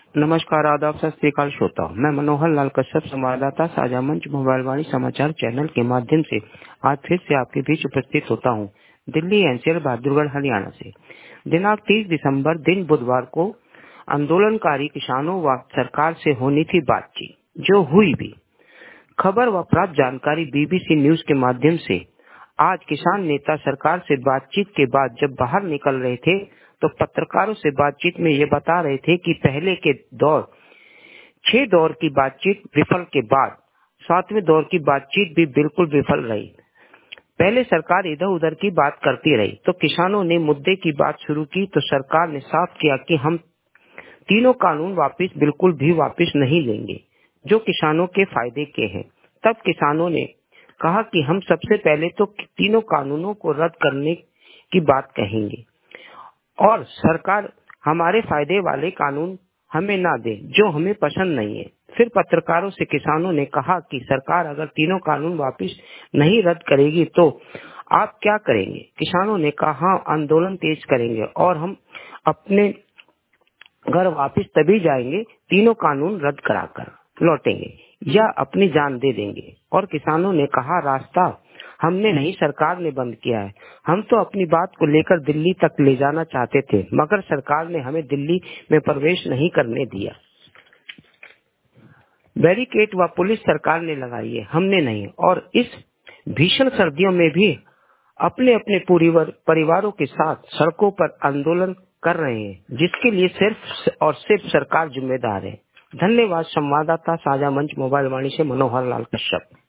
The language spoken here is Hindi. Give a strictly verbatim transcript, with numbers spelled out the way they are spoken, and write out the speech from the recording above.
नमस्कार, आदाब, सत श्री अकाल श्रोताओं। मैं मनोहर लाल कश्यप, संवाददाता साझा मंच मोबाइल वाणी समाचार चैनल के माध्यम से आज फिर से आपके बीच उपस्थित होता हूं। दिल्ली एनसीआर बहादुरगढ़ हरियाणा से दिनांक तीस दिसंबर दिन बुधवार को आंदोलनकारी किसानों व सरकार से होनी थी बातचीत, जो हुई भी। खबर व प्राप्त जानकारी बीबीसी न्यूज के माध्यम से आज किसान नेता सरकार से बातचीत के बाद जब बाहर निकल रहे थे तो पत्रकारों से बातचीत में ये बता रहे थे कि पहले के दौर छह दौर की बातचीत विफल के बाद सातवें दौर की बातचीत भी बिल्कुल विफल रही। पहले सरकार इधर उधर की बात करती रही तो किसानों ने मुद्दे की बात शुरू की तो सरकार ने साफ किया कि हम तीनों कानून वापस बिल्कुल भी वापस नहीं लेंगे जो किसानों के फायदे के हैं। तब किसानों ने कहा कि हम सबसे पहले तो तीनों कानूनों को रद्द करने की बात कहेंगे और सरकार हमारे फायदे वाले कानून हमें ना दे जो हमें पसंद नहीं है। फिर पत्रकारों से किसानों ने कहा कि सरकार अगर तीनों कानून वापस नहीं रद्द करेगी तो आप क्या करेंगे। किसानों ने कहा आंदोलन तेज करेंगे और हम अपने घर वापस तभी जाएंगे तीनों कानून रद्द कराकर लौटेंगे या अपनी जान दे देंगे। और किसानों ने कहा रास्ता हमने नहीं, सरकार ने बंद किया है। हम तो अपनी बात को लेकर दिल्ली तक ले जाना चाहते थे मगर सरकार ने हमें दिल्ली में प्रवेश नहीं करने दिया। बैरिकेड व पुलिस सरकार ने लगाई है, हमने नहीं। और इस भीषण सर्दियों में भी अपने अपने पूरी परिवारों के साथ सड़कों पर आंदोलन कर रहे हैं जिसके लिए सिर्फ और सिर्फ सरकार जिम्मेदार है। धन्यवाद। संवाददाता साझा मंच मोबाइल वाणी से मनोहर लाल कश्यप।